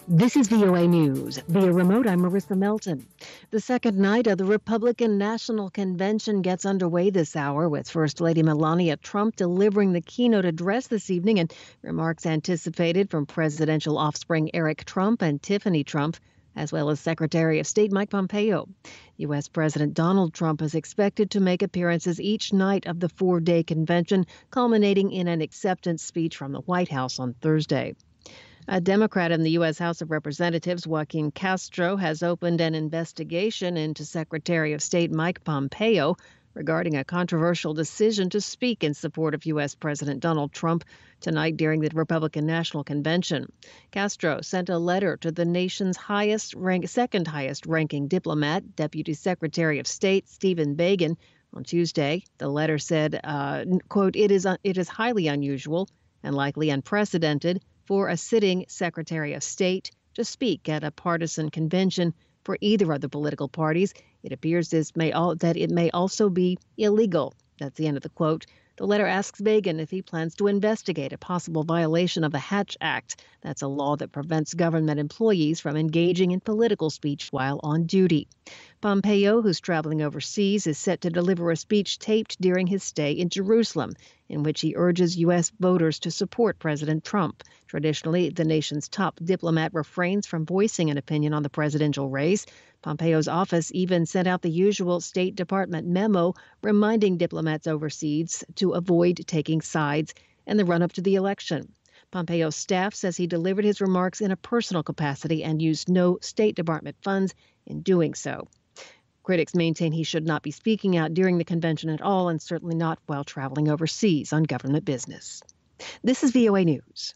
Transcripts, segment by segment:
This is VOA News. Via remote, I'm Marissa Melton. The second night of the Republican National Convention gets underway this hour, with First Lady Melania Trump delivering the keynote address this evening and remarks anticipated from presidential offspring Eric Trump and Tiffany Trump, as well as Secretary of State Mike Pompeo. U.S. President Donald Trump is expected to make appearances each night of the four-day convention, culminating in an acceptance speech from the White House on Thursday. A Democrat in the U.S. House of Representatives, Joaquin Castro, has opened an investigation into Secretary of State Mike Pompeo regarding a controversial decision to speak in support of U.S. President Donald Trump tonight during the Republican National Convention. Castro sent a letter to the nation's second highest ranking diplomat, Deputy Secretary of State Stephen Biegun, on Tuesday. The letter said, quote, it is highly unusual and likely unprecedented for a sitting Secretary of State to speak at a partisan convention for either of the political parties. It appears that it may also be illegal. That's the end of the quote. The letter asks Biegun if he plans to investigate a possible violation of the Hatch Act. That's a law that prevents government employees from engaging in political speech while on duty. Pompeo, who's traveling overseas, is set to deliver a speech taped during his stay in Jerusalem, in which he urges U.S. voters to support President Trump. Traditionally, the nation's top diplomat refrains from voicing an opinion on the presidential race. Pompeo's office even sent out the usual State Department memo reminding diplomats overseas to avoid taking sides in the run-up to the election. Pompeo's staff says he delivered his remarks in a personal capacity and used no State Department funds in doing so. Critics maintain he should not be speaking out during the convention at all, and certainly not while traveling overseas on government business. This is VOA News.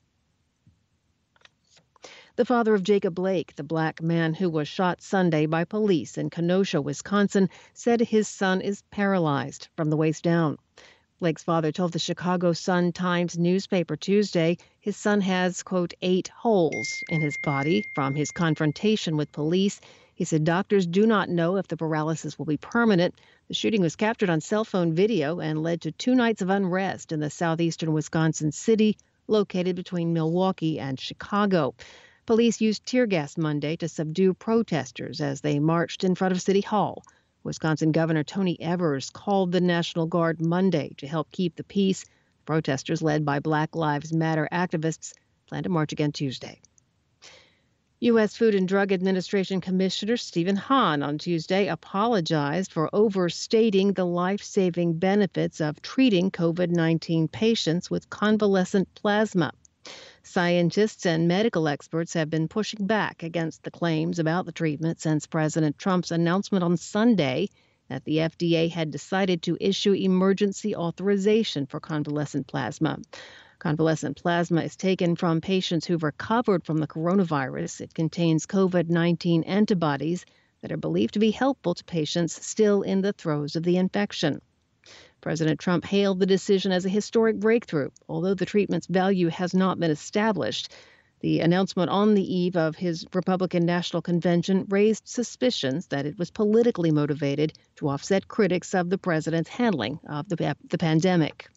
The father of Jacob Blake, the black man who was shot Sunday by police in Kenosha, Wisconsin, said his son is paralyzed from the waist down. Blake's father told the Chicago Sun-Times newspaper Tuesday his son has, quote, 8 holes in his body from his confrontation with police. He said doctors do not know if the paralysis will be permanent. The shooting was captured on cell phone video and led to 2 nights of unrest in the southeastern Wisconsin city located between Milwaukee and Chicago. Police used tear gas Monday to subdue protesters as they marched in front of City Hall. Wisconsin Governor Tony Evers called the National Guard Monday to help keep the peace. Protesters, led by Black Lives Matter activists, plan to march again Tuesday. U.S. Food and Drug Administration Commissioner Stephen Hahn on Tuesday apologized for overstating the life-saving benefits of treating COVID-19 patients with convalescent plasma. Scientists and medical experts have been pushing back against the claims about the treatment since President Trump's announcement on Sunday that the FDA had decided to issue emergency authorization for convalescent plasma. Convalescent plasma is taken from patients who've recovered from the coronavirus. It contains COVID-19 antibodies that are believed to be helpful to patients still in the throes of the infection. President Trump hailed the decision as a historic breakthrough, although the treatment's value has not been established. The announcement on the eve of his Republican National Convention raised suspicions that it was politically motivated to offset critics of the president's handling of the pandemic.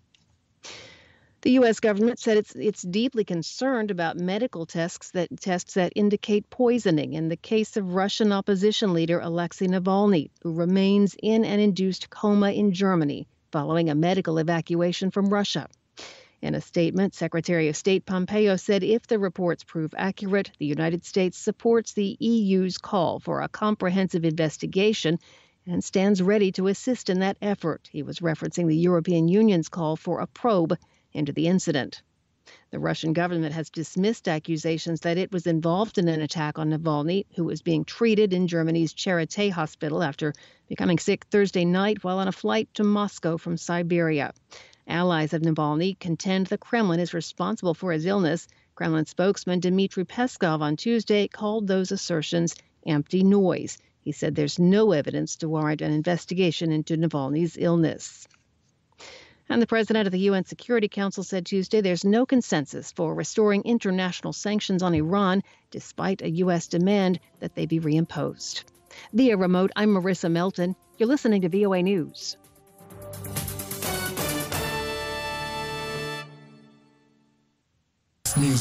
The U.S. government said it's deeply concerned about medical tests that indicate poisoning in the case of Russian opposition leader Alexei Navalny, who remains in an induced coma in Germany following a medical evacuation from Russia. In a statement, Secretary of State Pompeo said if the reports prove accurate, the United States supports the EU's call for a comprehensive investigation and stands ready to assist in that effort. He was referencing the European Union's call for a probe into the incident. The Russian government has dismissed accusations that it was involved in an attack on Navalny, who was being treated in Germany's Charité hospital after becoming sick Thursday night while on a flight to Moscow from Siberia. Allies of Navalny contend the Kremlin is responsible for his illness. Kremlin spokesman Dmitry Peskov on Tuesday called those assertions empty noise. He said there's no evidence to warrant an investigation into Navalny's illness. And the president of the UN Security Council said Tuesday there's no consensus for restoring international sanctions on Iran, despite a U.S. demand that they be reimposed. Via remote, I'm Marissa Melton. You're listening to VOA News.